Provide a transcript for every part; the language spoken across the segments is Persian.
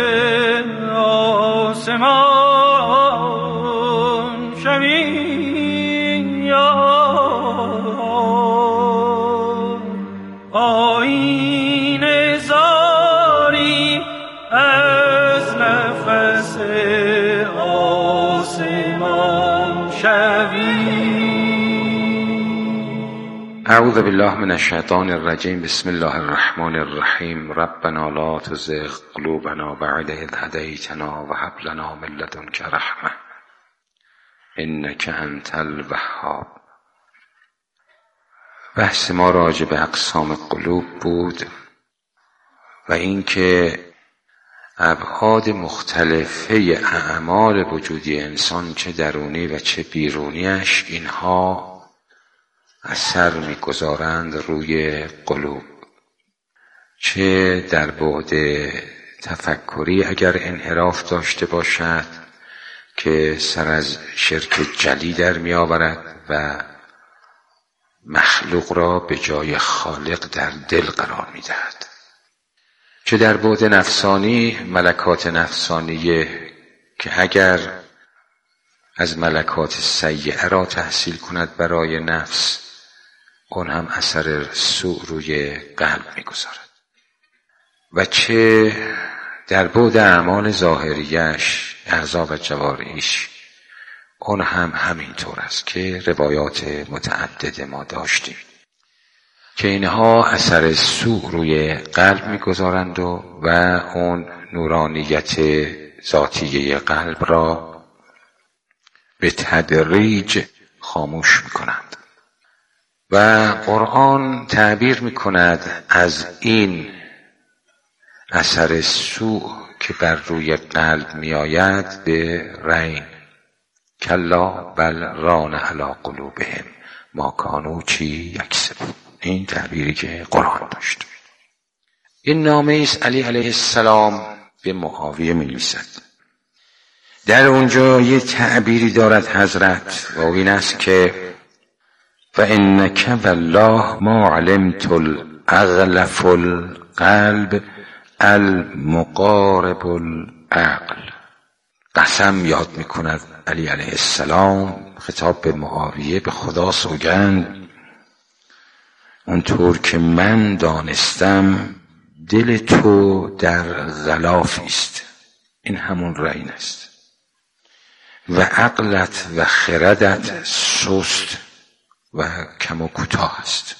آسمان شوی آیین زاری از نفس آسمان شوی. اعوذ بالله من الشیطان الرجیم. بسم الله الرحمن الرحیم. ربنا لا تزغ قلوبنا بعد اذ هدیتنا وهب لنا من لدنک رحمة انک انت الوهاب. بحث ما راجع به اقسام قلوب بود و اینکه ابعاد مختلفه اعمال وجودی انسان چه درونی و چه بیرونیش اینها اثر می‌گذارند روی قلوب، چه در بعد تفکری اگر انحراف داشته باشد که سر از شرک جلی در می‌آورد و مخلوق را به جای خالق در دل قرار می‌دهد، چه در بعد نفسانی ملکات نفسانیه که اگر از ملکات سیئه را تحصیل کند برای نفس اون هم اثر سوء روی قلب می‌گذارد، و چه در بعد اعمال ظاهریش اعضا و جوارحش اون هم همینطور است که روایات متعدد ما داشتیم که اینها اثر سوء روی قلب می‌گذارند و اون نورانیت ذاتیه قلب را به تدریج خاموش می‌کنند. و قرآن تعبیر می‌کند از این اثر سوء که بر روی قلب می‌آید به رین. کلا بل ران علی قلوبهم ما کانوا یکسبون. این تعبیری که قرآن داشت. این نامه است علی علیه السلام به معاویه می‌نویسد. در اونجا یه تعبیری دارد حضرت و این است که فإنک والله ما علمت الاغلف القلب المقارب العقل. قسم یاد می‌کند علی علیه السلام خطاب به معاویه، به خدا سوگند اونطور که من دانستم دل تو در غلافی است، این همون رین است، و عقلت و خردت سست و کم و کوتاه است.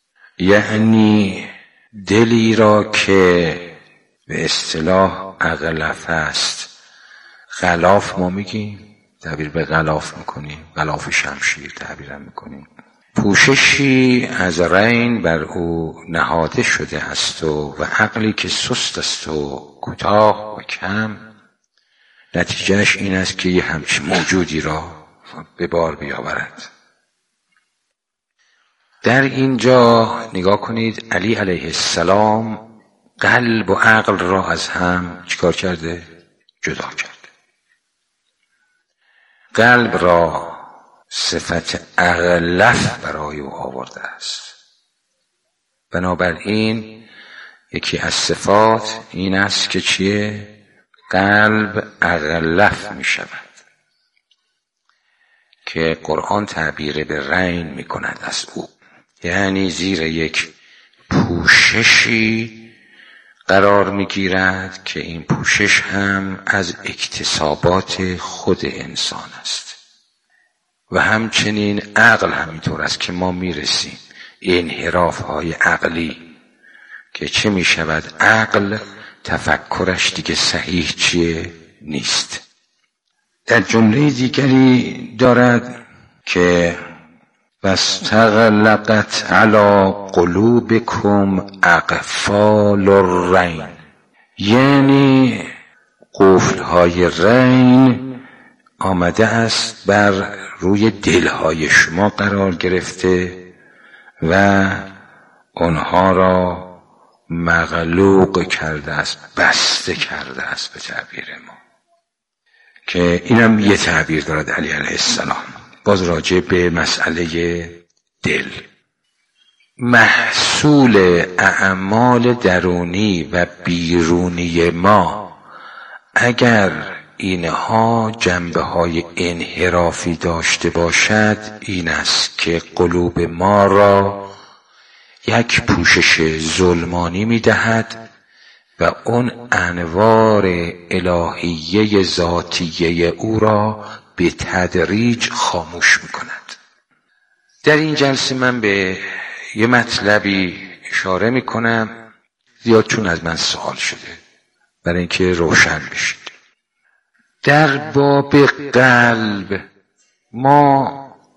یعنی دلی را که به اصطلاح اغلف است، غلاف ما میگیم، تعبیر به غلاف میکنیم، غلاف شمشیر تعبیرم میکنیم، پوششی از رین بر او نهاده شده است و عقلی که سست است و کوتاه و کم، نتیجهش این است که یه همچین موجودی را به بار بیاورد. در اینجا نگاه کنید علی علیه السلام قلب و عقل را از هم چیکار کرده؟ جدا کرده. قلب را صفت اغلف برای او آورده است. بنابراین یکی از صفات این است که چیه؟ قلب اغلف می شود که قرآن تعبیر به رین می کند از او، یعنی زیر یک پوششی قرار می گیرد که این پوشش هم از اکتسابات خود انسان است و همچنین عقل همینطور است که ما می رسیم انحراف های عقلی که چه می شود؟ عقل تفکرش دیگه صحیح چیه؟ نیست. در جمله دیگری دارد که واستغلقت علی قلوبکم اقفال الرین، یعنی قفل‌های رین آمده است بر روی دلهای شما قرار گرفته و آنها را مغلوق کرده است، بسته کرده است به تعبیر ما، که اینم یه تعبیر دارد علی علیه السلام باز راجع به مسئله دل. محصول اعمال درونی و بیرونی ما اگر اینها جنبه های انحرافی داشته باشد این است که قلوب ما را یک پوشش ظلمانی می‌دهد و اون انوار الهیه ذاتیه او را به تدریج خاموش می‌کند. در این جلسه من به یه مطلبی اشاره می‌کنم زیاد چون از من سوال شده برای اینکه روشن بشید. در باب قلب ما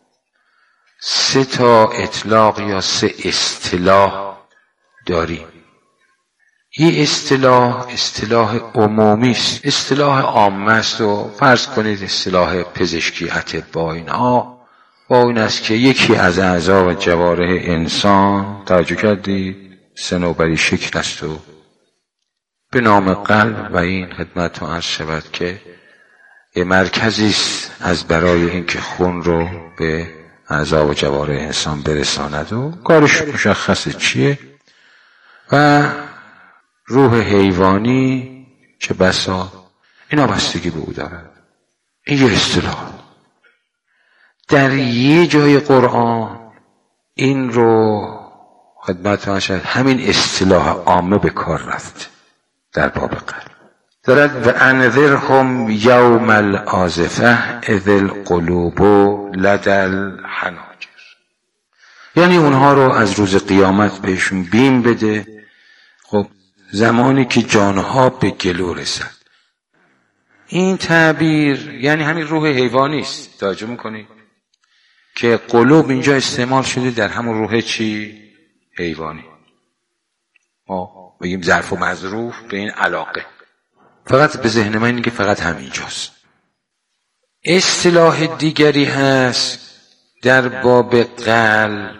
3 تا اطلاق یا 3 اصطلاح داریم. یه اصطلاح عمومی است، اصطلاح عامه است و فرض کنید اصطلاح پزشکی اطباء اینها با این است که یکی از اعضا و جوارح انسان توجه کردید صنوبری شکل است و به نام قلب و این خدمتتون عرض شود که یه مرکزی است از برای اینکه خون رو به اعضا و جوارح انسان برساند و کارش مشخصه چیه. و روح حیوانی که بسا اینا بستگی به او دارد. این یه اصطلاح. در یه جای قرآن این رو خدمتتون شد همین اصطلاح عامه به کار رفت در باب قلب دارد و انذرهم یوم الآزفه اذ القلوب لدی الحناجر، یعنی اونها رو از روز قیامت بهشون بیم بده. خب زمانی که جانها به گلو رسد. این تعبیر یعنی همین روح حیوانی است. توجه میکنید که قلوب اینجا استعمال شده در همون روح چی؟ حیوانی. ما بگیم ظرف و مظروف به این علاقه. فقط به ذهن من اینه که فقط همینجاست. اصطلاح دیگری هست در باب قلب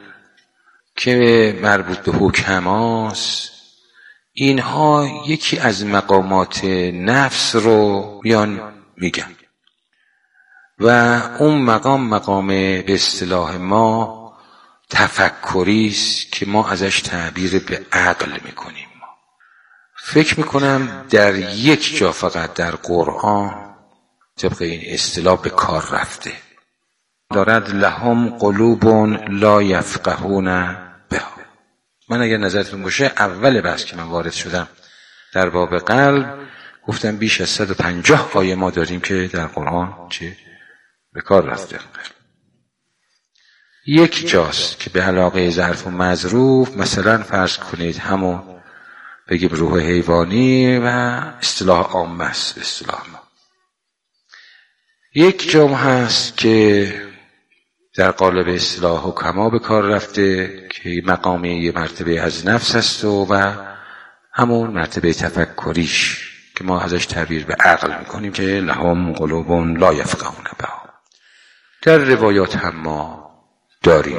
که مربوط به حکماست. اینها یکی از مقامات نفس رو میان میگن و اون مقام به اصطلاح ما تفکری است که ما ازش تعبیر به عقل میکنیم. فکر میکنم در یک جا فقط در قرآن طبق این اصطلاح به کار رفته. دارد لهم قلوب لا یفقهون بها. من اگر نظرتون باشه اول بحث که من وارد شدم در باب قلب گفتم بیش از 150 آیه ما داریم که در قرآن چه به کار رفته. یک جاست که به علاقه ظرف و مظروف مثلا فرض کنید همون بگیم روح حیوانی و اصطلاح عامه است اصطلاح ما. یک جام هست که در قالب اصطلاح حکما به کار رفته که مقامی یه مرتبه از نفس است و همون مرتبه تفکریش که ما ازش تعبیر به عقل میکنیم که لهم قلوب لا یفقهون بها. در روایات هم ما داریم.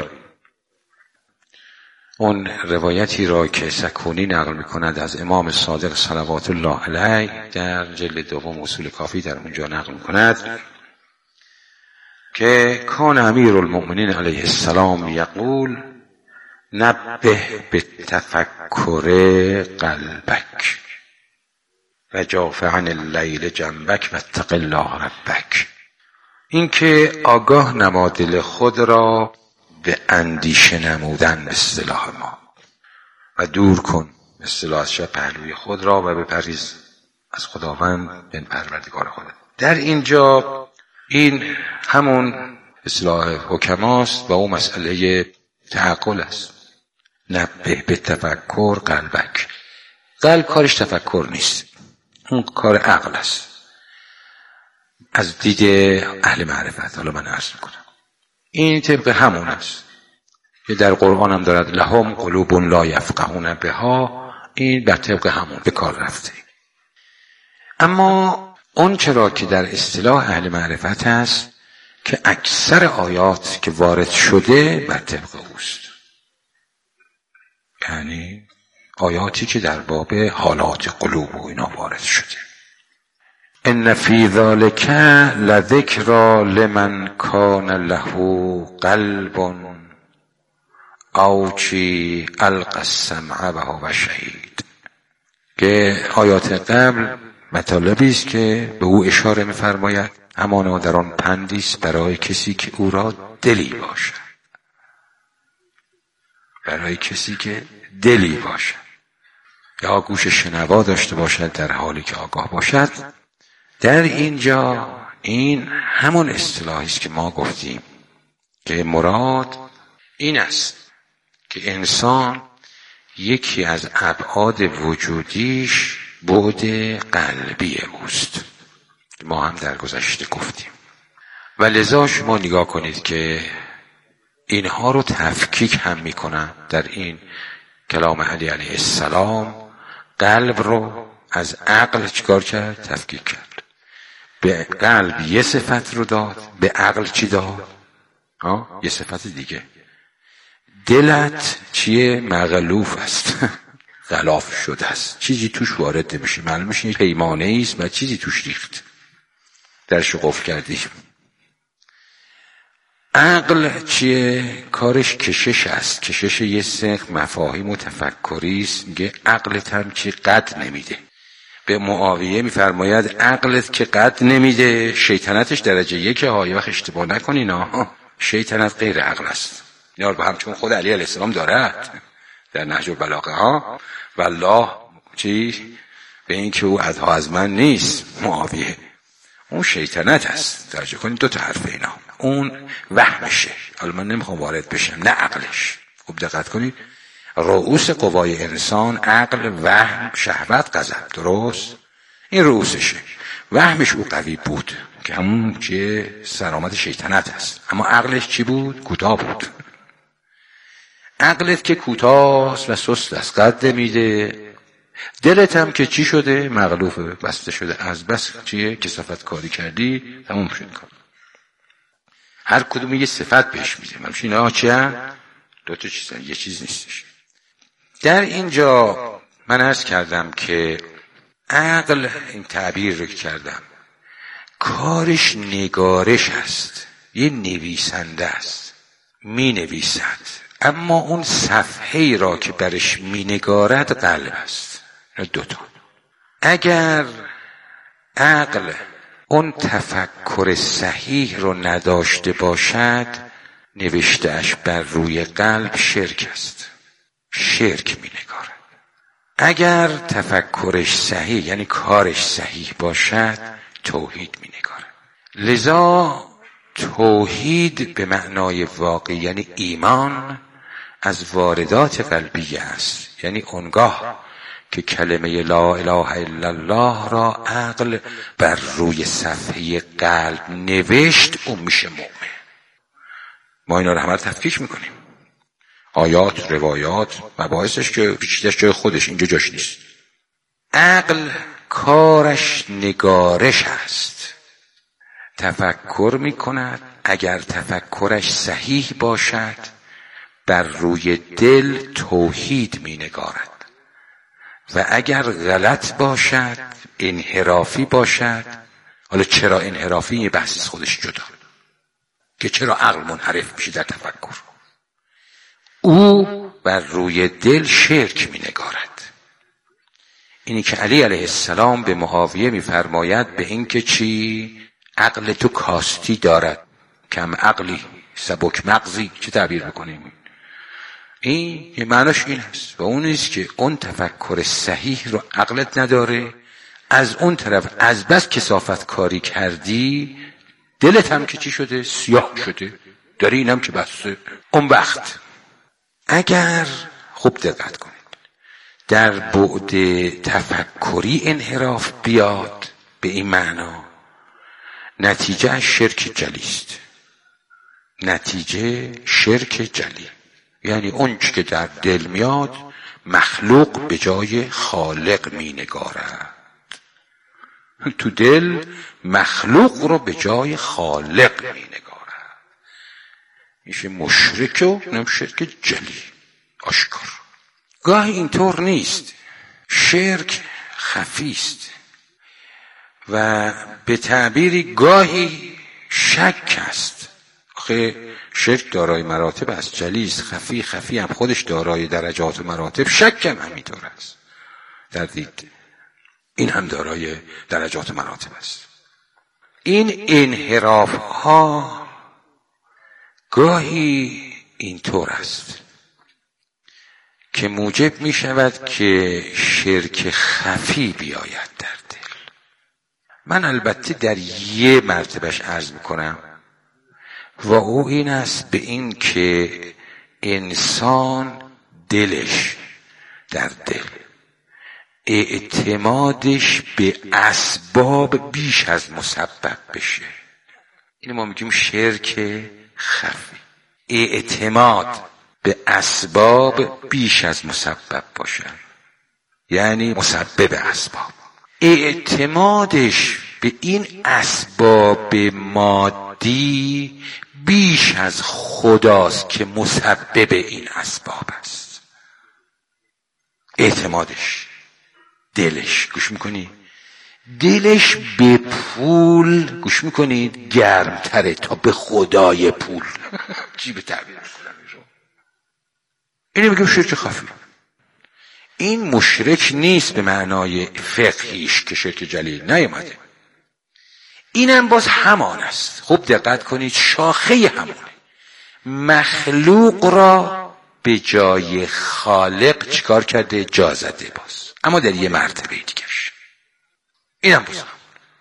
اون روایتی را که سکونی نقل میکند از امام صادق صلوات الله علیه در جلد 2 اصول کافی در اونجا نقل میکند که کان امیرالمؤمنین علیه السلام یقول نبه بالتفکر قلبک و جاف عن اللیل جنبک و اتق الله ربک. این که آگاه نما دل خود را به اندیشه نمودن به اصطلاح ما و دور کن به اصطلاح از شب پهلوی خود را و بپریز از خداوند به پروردگار خودت. در اینجا این همون اصطلاح حکماست و اون مسئله تعقل است. نبه به تفکر قلبک. قلب کارش تفکر نیست، اون کار عقل است از دید اهل معرفت. حالا من عرض میکنم این طبق همون است که در قرآن هم دارد لهم قلوب لا یفقهون بها. این بر طبق همون به کار رفته. اما اون چرا که در اصطلاح اهل معرفت است که اکثر آیات که وارد شده بر طبق اوست، یعنی آیاتی که در باب حالات قلوب و اینا وارد شده. ان فی ذلک لذکری لمن کان له قلب او چی القى السمع وهو شهید. که آیات قبل مطالبی است که به او اشاره می‌فرماید، همانا در آن پندی است برای کسی که او را دلی باشد. برای کسی که دلی باشد، یا گوش شنوا داشته باشد در حالی که آگاه باشد. در اینجا این همون اصطلاحی است که ما گفتیم که مراد این است که انسان یکی از ابعاد وجودیش بعد قلبی اوست. ما هم در گذشته گفتیم و لذا شما نگاه کنید که اینها رو تفکیک هم میکنن در این کلام علی علیه السلام. قلب رو از عقل چیکار کرد؟ تفکیک کرد. به قلب یه صفت رو داد، به عقل چی داد؟ یه صفت دیگه. دلت چیه؟ مغلوف است غلاف شده است، چیزی توش وارد نمیشه، معلوم میشه پیمانه ایست و چیزی توش ریخت، درش قفل کردی. عقل چیه؟ کارش کشش است، کشش یه سنخ مفاهیم و تفکری است. میگه عقلت هم چی؟ قد نمیده. به معاویه میفرماید عقلت که قد نمیده، شیطنتش درجه 1 ها. یه وقت اشتباه نکنین، شیطنت غیر عقل است. اینا رو همچون خود علی علیه السلام دارد در نهج البلاغه ها. والله چی؟ به این که او ادها از من نیست. معاویه اون شیطنت است. توجه کنید دو تا حرف اینا. اون وهمشه، حالا من نمیخوام وارد بشم، نه عقلش. خوب دقت کنید، رؤوس قوای انسان عقل، وهم، شهوت، غضب. درست؟ این رؤوسشه. وهمش او قوی بود که همون چیه؟ سرآمد شیطنت است. اما عقلش چی بود؟ کوتاه بود. عقلت که کوتاه و سست است، قد میده. دلت هم که چی شده؟ مغلوفه، بسته شده. از بس چیه؟ کثافت کاری کردی، تموم شد کار. هر کدوم یه صفت بهش میده. من اینا چیه؟ دو تا چیزن، یه چیز نیستش. در اینجا من عرض کردم که عقل، این تعبیر رو کردم، کارش نگارش است، یه نویسنده است، می نویسد. اما اون صفحه‌ای را که برش می نگارد قلب است. دوتا. اگر عقل اون تفکر صحیح رو نداشته باشد، نوشتهش بر روی قلب شرک است، شرک می نگارد. اگر تفکرش صحیح یعنی کارش صحیح باشد، توحید می نگارد. لذا توحید به معنای واقعی یعنی ایمان از واردات قلبی است. یعنی اونگاه که کلمه لا اله الا الله را عقل بر روی صفحه قلب نوشت، اون میشه مؤمن. ما اینا رو همه تفکیک میکنیم، آیات، روایات، مباحثش که پیچیده‌اش جای خودش، اینجا جاش نیست. عقل کارش نگارش است، تفکر میکند. اگر تفکرش صحیح باشد، بر روی دل توحید مینگارد و اگر غلط باشد، انحرافی باشد. حالا چرا انحرافی؟ یه بحثی خودش جدا، که چرا عقل منحرف میشه در تفکر. او بر روی دل شرک مینگارد. اینی که علی علیه السلام به معاویه میفرماید به این که چی؟ عقل تو کاستی دارد، کم عقلی سبک مغزی. چه تعبیر بکنیم؟ این یه معناش این هست و اون است که اون تفکر صحیح رو عقلت نداره. از اون طرف از بس کثافت کاری کردی، دلت هم که چی شده؟ سیاه شده. داری اینم که بسته. اون وقت اگر خوب دقت کنید در بعد تفکری انحراف بیاد، به این معنا نتیجه شرک جلی است. نتیجه شرک جلی یعنی اون چی که در دل میاد، مخلوق به جای خالق می نگارد. تو دل مخلوق رو به جای خالق می نگارد. میشه مشرک و نم شرک جلی آشکار. گاهی اینطور نیست، شرک خفیست و به تعبیری گاهی شک است. آخه شرک دارای مراتب است، جلی است، خفی هم خودش دارای درجات و مراتب، شک هم همینطور است در دید. این هم دارای درجات و مراتب است. این انحراف ها گاهی اینطور است که موجب می شود که شرک خفی بیاید در دل. من البته در یه مرتبهش عرض می کنم و او این است به این که انسان دلش در دل اعتمادش به اسباب بیش از مسبب بشه. این ما میگیم شرک خفی. اعتماد به اسباب بیش از مسبب باشه، یعنی مسبب اسباب. اعتمادش به این اسباب مادی بیش از خداست که مسبب این اسباب است. اعتمادش، دلش، گوش میکنی؟ دلش به پول، گوش میکنید، گرمتره تا به خدای پول. چی به تعبیر کنم این رو؟ اینو میگم شرک خفی. این مشرک نیست به معنای فقهیش که شرک جلیل نیامده. اینم باز همان است. خوب دقت کنید، شاخه همونه. مخلوق را به جای خالق چیکار کرده؟ جا زده باز، اما در یه مرتبه دیگرش. اینم باز همون.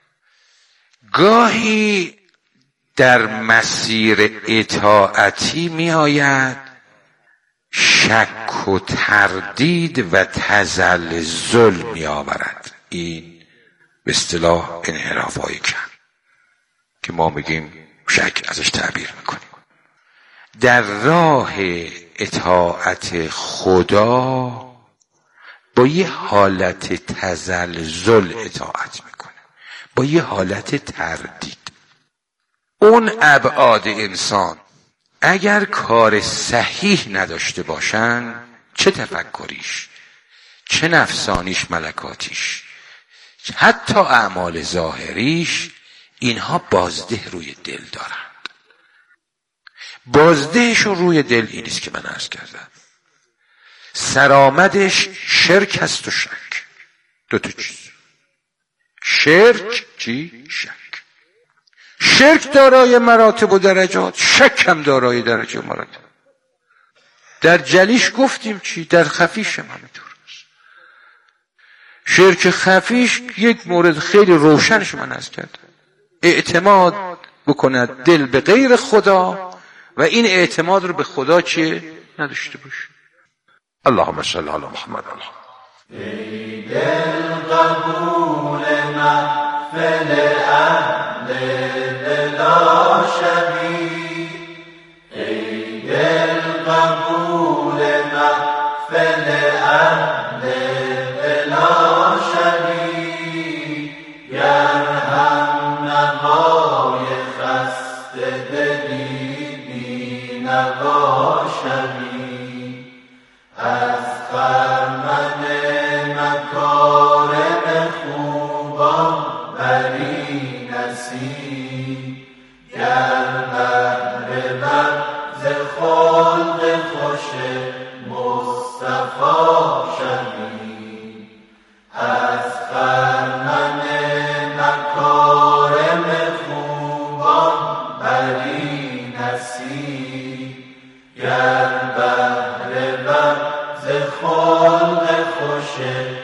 گاهی در مسیر اطاعتی می آید شک و تردید و تزلزل می آورد. این به اصطلاح انحراف‌های کم که ما میگیم شک ازش تعبیر میکنیم. در راه اطاعت خدا با یه حالت تزلزل اطاعت میکنه، با یه حالت تردید. اون ابعاد انسان اگر کار صحیح نداشته باشن، چه تفکریش، چه نفسانیش، ملکاتیش، حتی اعمال ظاهریش، اینها بازده روی دل دارند. بازدهشون روی دل این است که من عرض کردم. سرآمدش شرک است و شک. دو تا چیز. شرک چی؟ شک. شرک دارای مراتب و درجات، شک هم دارای درجه و مراتب. در جلیش گفتیم چی؟ در خفیش هم همینطور. شرک خفیش یک مورد خیلی روشنش من عرض کردم. اعتماد بکند دل به غیر خدا و این اعتماد رو به خدا چیه؟ نداشته باشه. اللهم صل علی محمد. ای دل قبول محفل اهل بلا شبی، ای دل قبول محفل اهل بلا شبی، گر هم نوای خسته دلی بی نوا شبی، از خرمن مکارم خوبان بری نصیب، گر بهره بر ز خلق خوش مصطفی شوی، از خرمن مکارم خوبان بری نصیب، گر بهره بر ز خلق خوش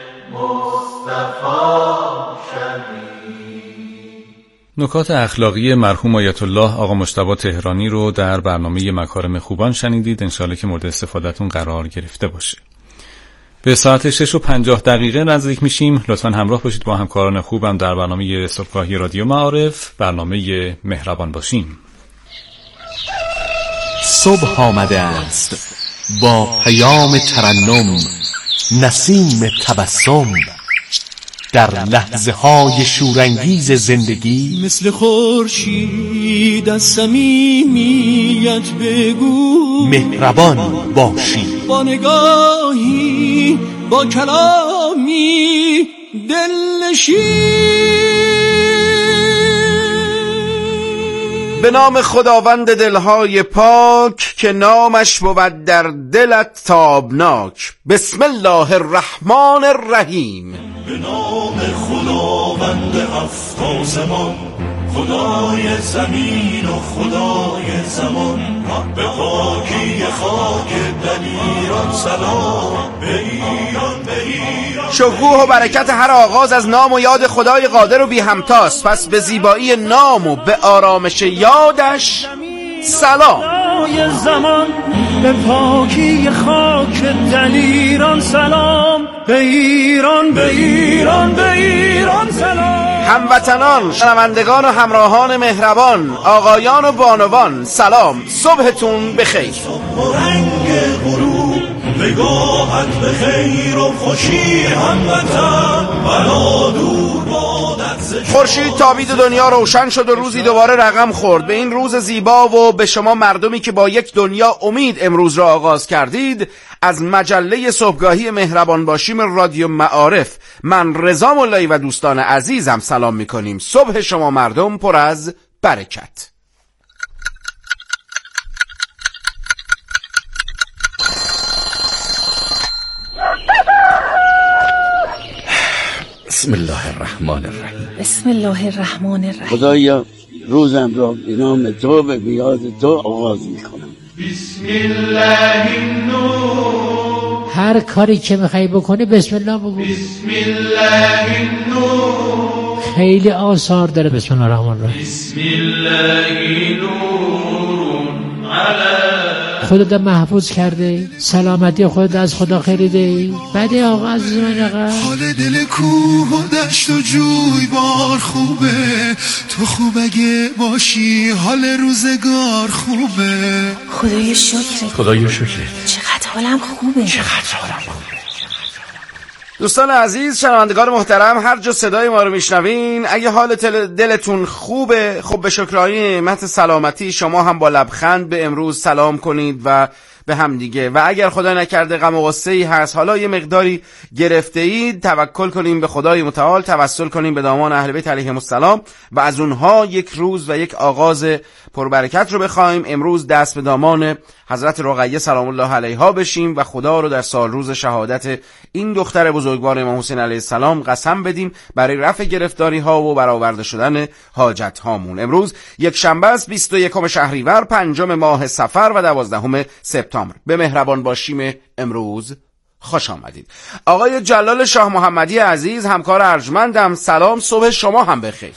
مصطفی شوی. نکات اخلاقی مرحوم آیت الله آقا مجتبی تهرانی رو در برنامه مکارم خوبان شنیدید. انشالله که مورد استفادهتون قرار گرفته باشه. به ساعت 6:50 نزدیک میشیم. لطفاً همراه باشید با همکاران خوبم در برنامه صبحگاهی رادیو معارف، برنامه مهربان باشیم. صبح آمده است با پیام ترنم، نسیم تبسم، در لحظه های شورانگیز زندگی مثل خورشید از صمیمیت بگو، مهربان باشی، با نگاهی، با کلامی دلنشین. به نام خداوند دلهای پاک که نامش بود در دلت تابناک. بسم الله الرحمن الرحیم. به نام خداوند هفت آسمان، خدای زمین و خدای زمان، به پاکی خاک دلیران سلام، به ایران به ایران. شکوه و برکت هر آغاز از نام و یاد خدای قادر و بی همتاست، پس به زیبایی نام و به آرامش یادش سلام. خدای زمان، به پاکی خاک دلیران سلام، به ایران به ایران به ایران سلام. هموطنان، شنوندگان و همراهان مهربان، آقایان و بانوان، سلام، صبحتون بخیر. رنگ غروب نگاهت به خیر و خوشی هموطن، بلا دور بادت ز خورشید تابید و دنیا روشن شد و روزی دوباره رقم خورد. به این روز زیبا و به شما مردمی که با یک دنیا امید امروز را آغاز کردید، از مجله صبحگاهی مهربان باشیم رادیو معارف، من رضا ملایی و دوستان عزیزم سلام میکنیم. صبح شما مردم پر از برکت. بسم الله الرحمن الرحیم. بسم الله الرحمن الرحیم. خدایا روزم را به نام تو و به یاد تو آغاز میکنم. بسم الله النور. هر کاری که میخوای بکنی بسم الله بگو. بسم الله النور. خیلی آثار داره بسم الله الرحمن الرحیم. بسم الله نور علی. خودت محفوظ کرده، سلامتی خودت از خدا خریده. بعد آقا عزیز من آقا حال دل کوه و دشت و جوی بار خوبه، تو خوب اگه باشی حال روزگار خوبه. خدای شکر، خدایا شکر. چقدر حالم خوبه. دوستان عزیز، شنوندگان محترم، هر جا صدای ما رو میشنوین، اگه حال دلتون خوبه، خب به شکرانه نعمت سلامتی شما هم با لبخند به امروز سلام کنید و به هم دیگه. و اگر خدا نکرده غم و غصه‌ای هست، حالا یه مقداری گرفته اید، توکل کنیم به خدای متعال، توسل کنیم به دامان اهل بیت علیهم السلام و از اونها یک روز و یک آغاز پربرکت رو بخوایم. امروز دست به دامان حضرت رقیه سلام الله علیها بشیم و خدا رو در سال روز شهادت این دختر بزرگوار امام حسین علیه السلام قسم بدیم برای رفع گرفتاری ها و برآورده شدن حاجت هامون. امروز یک شنبه است، 21 شهریور، 5 ماه صفر و 12 سپتامبر. به مهربان باشیم امروز خوش آمدید. آقای جلال شاه محمدی عزیز، همکار ارجمندم، سلام، صبح شما هم بخیر.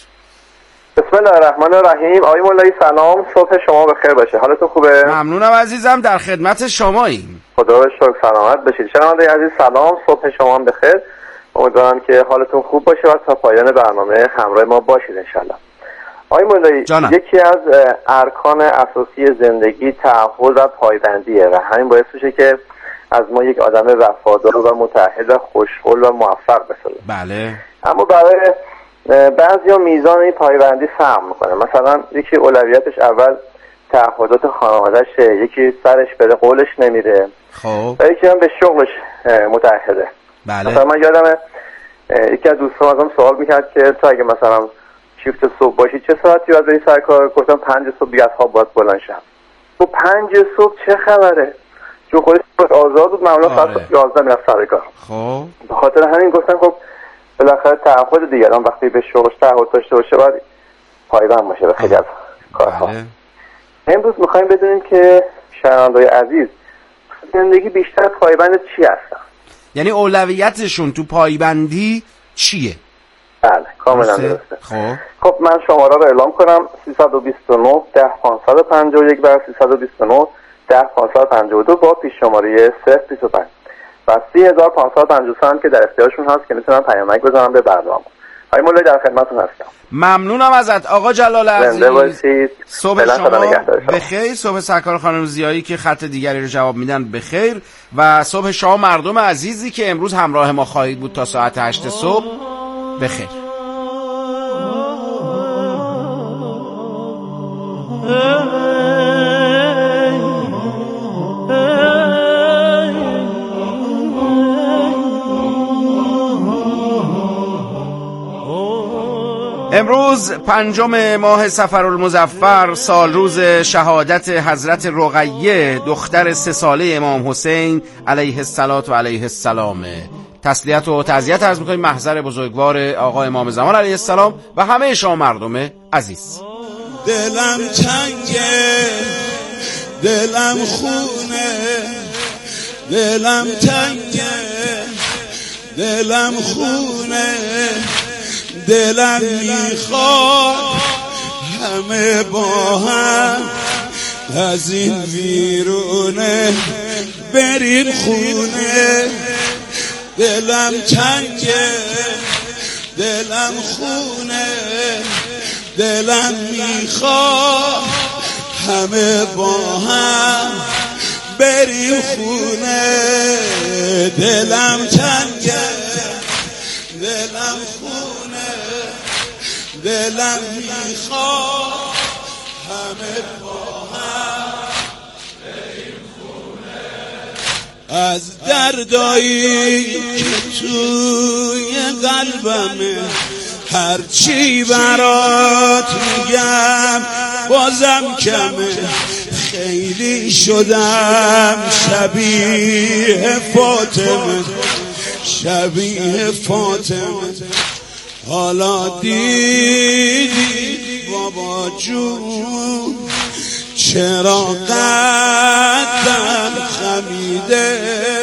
بسم الله الرحمن الرحیم. آقای مولایی سلام، صبح شما بخیر باشه. حالتون خوبه؟ ممنونم عزیزم، در خدمت شماییم. خدا رو شکر، سلامت باشید. شنوندگان عزیز سلام، صبح شما هم بخیر. امیدوارم که حالتون خوب باشه و تا پایان برنامه همراه ما باشید انشالله. آقای مولایی، یکی از ارکان اساسی زندگی تعهد و پایبندیه و همین باعث میشه که از ما یک آدم وفادار و متعهد و خوشقول و موفق بسازه. بله. اما برای بعضیا میزان این پایبندی فرق میکنه. مثلا یکی اولویتش اول تعهدات خانواده‌شه، یکی سرش بره قولش نمیره، خب و یکی هم به شغلش متعهده. بله. مثلا من یادمه یکی از دوستان ازم سوال میکرد که تو اگه مثلا شیفت صبح باشی چه ساعتی باید بری سر کار؟ گفتم 5 صبح دیگه از خواب باید بلند شم. تو 5 صبح چه خبره؟ چون خودش آزاد بود، معمولا ساعت 11 میرفت سر کار. خب به خاطر همین گفتم خب بالاخره تعهد دیگران وقتی به شغلش تعهد داشته باشه باید پایبند باشه به خیلی از کارها. امروز میخوایم بدونیم که شنوندگان عزیز زندگی بیشتر پایبند چی هستن؟ یعنی اولویتشون تو پایبندی چیه؟ بله کاملا درسته. خب من شماره رو اعلام کنم: 329 10 551 و 329 10 552 با پیش شماره 025 و 3553 هم که در اختیارشون هست که میتونن پیامک بزنن به برنامه. آقای مولایی در خدمتتون هستم. ممنونم ازت آقا جلال عزیز. زنده باشید. صبح شما بخیر، صبح سرکار خانم زیایی که خط دیگری رو جواب میدن بخیر و صبح شما مردم عزیزی که امروز همراه ما خواهید بود تا ساعت 8 صبح بخیر. امروز 5 ماه صفرالمظفر، سال روز شهادت حضرت رقیه دختر 3 ساله امام حسین علیه الصلات و علیه السلام. تسلیت و تعزیت عرض می‌کنیم محضر بزرگوار آقا امام زمان علیه السلام و همه شما مردم عزیز. دلم تنگه، دلم خونه، دلم تنگه، دلم خونه، دلم میخواد همه با هم از این ویرونه بریم خونه. دلم تنگه، دلم خونه، دلم میخواد همه با هم بریم خونه. دلم تنگه، دلم خونه، دلم میخواد همه با هم بریم خونه. از دردایی که توی قلبمه هرچی برات میگم بازم کمه. خیلی شدم شبیه فاطمه، شبیه فاطمه. حالا دیدی بابا جون چرا قدم خمیده،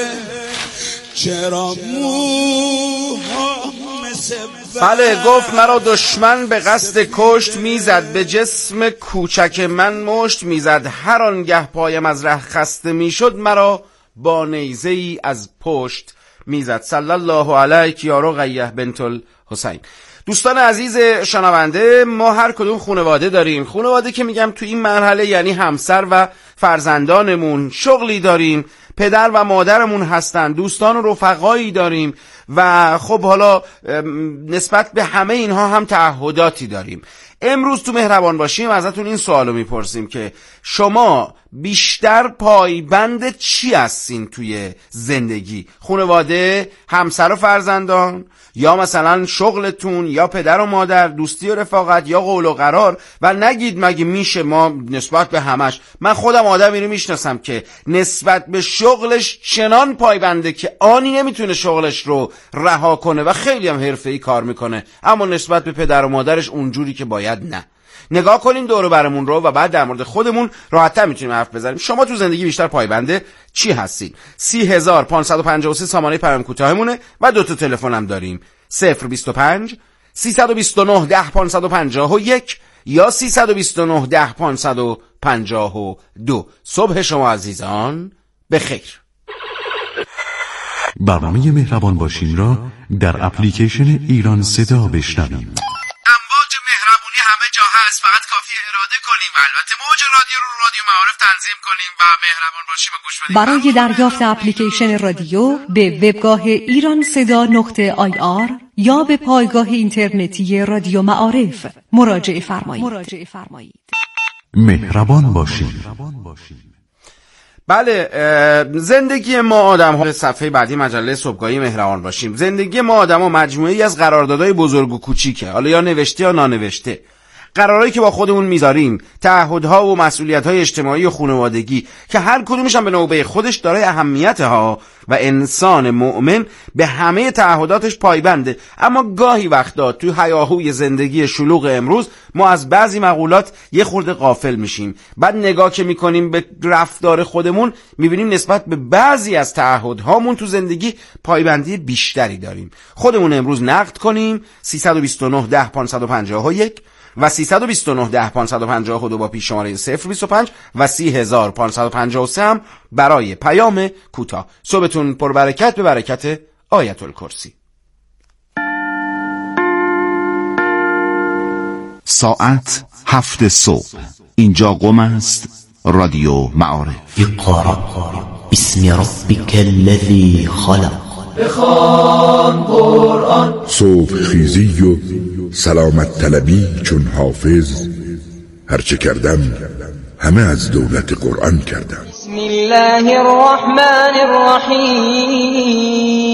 چرا موها مثل بله گفت مرا دشمن به قصد کشت، میزد به جسم کوچک من مشت، میزد هر آنگه پایم از ره خسته میشد، مرا با نیزه ای از پشت میزد. صلی الله علیک یا رقیه بنت الحسین. دوستان عزیز شنونده، ما هر کدوم خانواده داریم. خانواده که میگم تو این مرحله یعنی همسر و فرزندانمون، شغلی داریم، پدر و مادرمون هستن، دوستان و رفقایی داریم و خب حالا نسبت به همه اینها هم تعهداتی داریم. امروز تو مهربان باشیم ازتون این سوالو میپرسیم که شما بیشتر پایبند چی هستین توی زندگی؟ خانواده، همسر و فرزندان، یا مثلا شغلتون، یا پدر و مادر، دوستی و رفاقت، یا قول و قرار؟ و نگید مگه میشه ما نسبت به همش. من خودم آدمی رو میشناسم که نسبت به شغلش چنان پایبنده که آنی نمیتونه شغلش رو رها کنه و خیلی هم حرفه‌ای کار میکنه، اما نسبت به پدر و مادرش اونجوری که باید نه. نگاه کنیم دور و برمون رو و بعد در مورد خودمون راحت‌تر میتونیم حرف بزنیم. شما تو زندگی بیشتر پایبنده چی هستین؟ 30553 سامانه پیام کوتاهمونه و 2 تا تلفن هم داریم، 025 329 10551 یا 329 10552. صبح شما عزیزان بخیر. برنامه مهربان باشین را در اپلیکیشن ایران صدا بشنوید. امواج مهربونی همه جا هست، فقط کافیه اراده کنیم و البته موج رادیو رو رادیو معارف تنظیم کنیم و مهربان باشیم و گوش بدیم. برای دریافت اپلیکیشن رادیو به وبگاه ایرانصدا.ir یا به پایگاه اینترنتی رادیو معارف مراجعه فرمایید. مهربان باشین. بله، زندگی ما آدم ها، صفحه بعدی مجله صبحگاهی مهربان باشیم، زندگی ما آدم ها مجموعه‌ای از قراردادهای بزرگ و کوچیکه، حالا یا نوشته یا نانوشته. قرارایی که با خودمون میذاریم، تعهدها و مسئولیت‌های اجتماعی و خانوادگی که هر کدومش هم به نوبه خودش دارای اهمیت‌ها و انسان مؤمن به همه تعهداتش پایبنده. اما گاهی وقتا تو هیاهوی زندگی شلوغ امروز ما از بعضی مقولات یه خورده غافل میشیم. بعد نگاه که میکنیم به رفتار خودمون میبینیم نسبت به بعضی از تعهدهامون تو زندگی پایبندی بیشتری داریم. خودمون امروز نقد کنیم. 329 10551 و 329 10552 با پیش شماره 025 و 30553 هم برای پیام کوتاه. صبحتون پربرکت به برکت آیت الکرسی. ساعت 7 صبح. اینجا قم است، رادیو معارف. اقرأ باسم ربک الذی خلق. بخوان قرآن. صبح خیزی و سلامت طلبی چون حافظ، هرچه کردم همه از دولت قرآن کردم. بسم الله الرحمن الرحیم.